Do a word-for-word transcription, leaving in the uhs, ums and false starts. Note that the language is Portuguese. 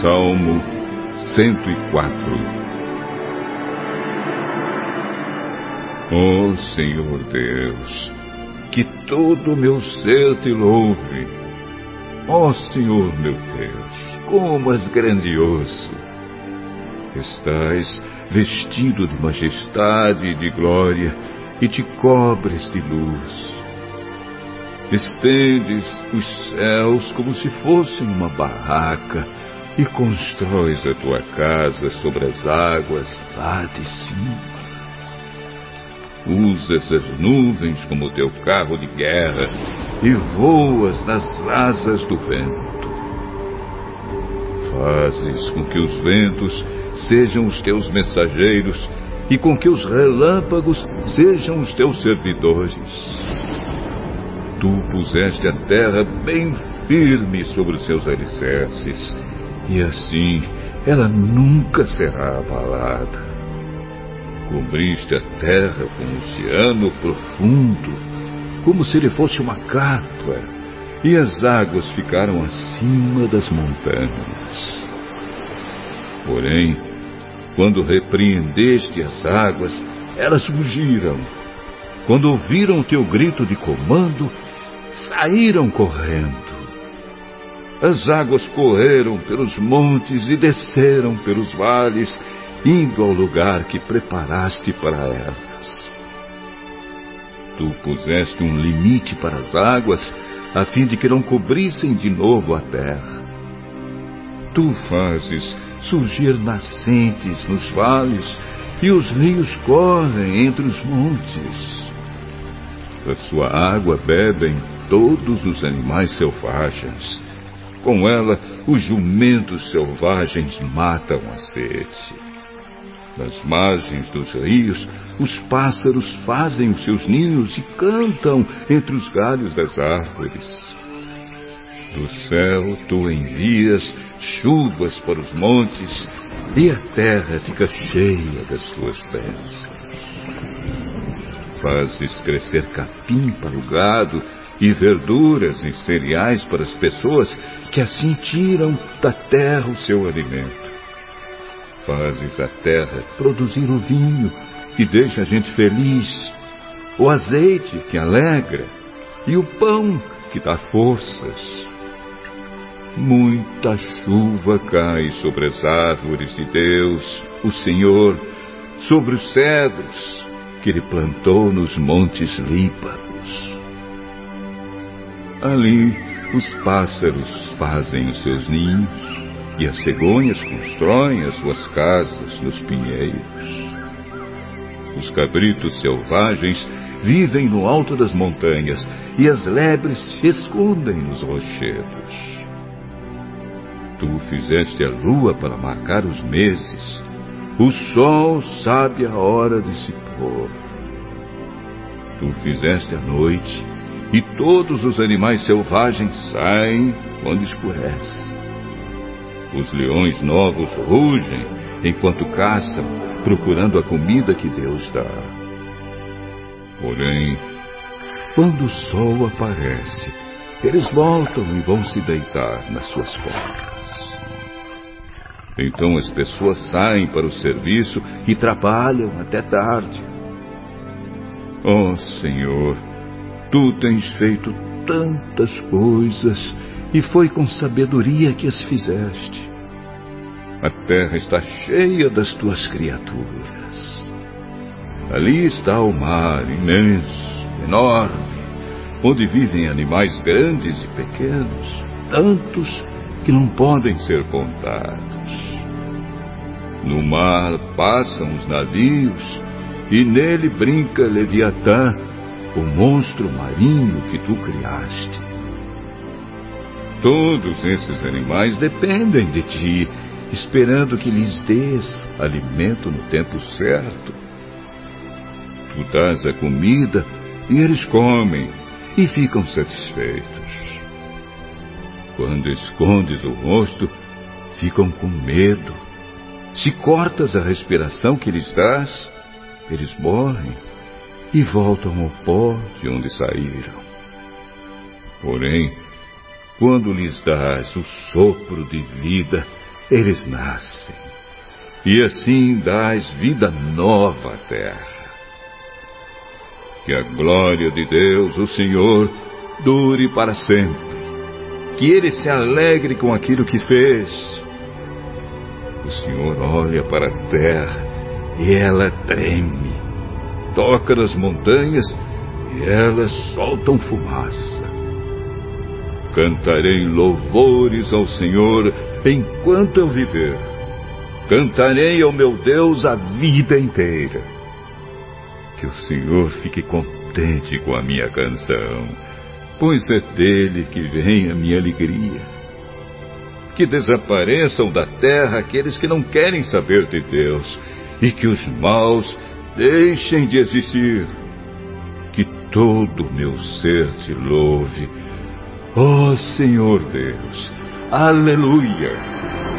Salmo cento e quatro. Ó Senhor Deus, que todo o meu ser te louve. Ó Senhor meu Deus, como és grandioso! Estás vestido de majestade e de glória, e te cobres de luz. Estendes os céus como se fossem uma barraca, e constróis a tua casa sobre as águas lá de cima. Usas as nuvens como teu carro de guerra, e voas nas asas do vento. Fazes com que os ventos sejam os teus mensageiros, e com que os relâmpagos sejam os teus servidores. Tu puseste a terra bem firme sobre os seus alicerces, e assim ela nunca será abalada. Cobriste a terra com um oceano profundo, como se ele fosse uma capa, e as águas ficaram acima das montanhas. Porém, quando repreendeste as águas, elas fugiram. Quando ouviram o teu grito de comando, saíram correndo. As águas correram pelos montes e desceram pelos vales, indo ao lugar que preparaste para elas. Tu puseste um limite para as águas, a fim de que não cobrissem de novo a terra. Tu fazes surgir nascentes nos vales, e os rios correm entre os montes. Da sua água bebem todos os animais selvagens. Com ela, os jumentos selvagens matam a sede. Nas margens dos rios, os pássaros fazem os seus ninhos e cantam entre os galhos das árvores. Do céu tu envias chuvas para os montes, e a terra fica cheia das tuas bênçãos. Fazes crescer capim para o gado, e verduras e cereais para as pessoas, que assim tiram da terra o seu alimento. Fazes a terra produzir o vinho, que deixa a gente feliz, o azeite, que alegra, e o pão, que dá forças. Muita chuva cai sobre as árvores de Deus, o Senhor, sobre os cedros, que ele plantou nos montes Líbanos. Ali os pássaros fazem os seus ninhos, e as cegonhas constroem as suas casas nos pinheiros. Os cabritos selvagens vivem no alto das montanhas, e as lebres se escondem nos rochedos. Tu fizeste a lua para marcar os meses, o sol sabe a hora de se pôr. Tu fizeste a noite, e todos os animais selvagens saem quando escurece. Os leões novos rugem enquanto caçam, procurando a comida que Deus dá. Porém, quando o sol aparece, eles voltam e vão se deitar nas suas covas. Então as pessoas saem para o serviço e trabalham até tarde. Ó Senhor, tu tens feito tantas coisas, e foi com sabedoria que as fizeste. A terra está cheia das tuas criaturas. Ali está o mar imenso, enorme, onde vivem animais grandes e pequenos, tantos que não podem ser contados. No mar passam os navios, e nele brinca Leviatã, o monstro marinho que tu criaste. Todos esses animais dependem de ti, esperando que lhes dês alimento no tempo certo. Tu dás a comida, e eles comem, e ficam satisfeitos. Quando escondes o rosto, ficam com medo. Se cortas a respiração que lhes dás, eles morrem e voltam ao pó de onde saíram. Porém, quando lhes dás o sopro de vida, eles nascem, e assim dás vida nova à terra. Que a glória de Deus, o Senhor, dure para sempre. Que Ele se alegre com aquilo que fez. O Senhor olha para a terra e ela treme. Toca nas montanhas e elas soltam fumaça. Cantarei louvores ao Senhor enquanto eu viver. Cantarei ao meu Deus a vida inteira. Que o Senhor fique contente com a minha canção, pois é dele que vem a minha alegria. Que desapareçam da terra aqueles que não querem saber de Deus, e que os maus deixem de existir. Que todo o meu ser te louve, ó Senhor Deus. Aleluia!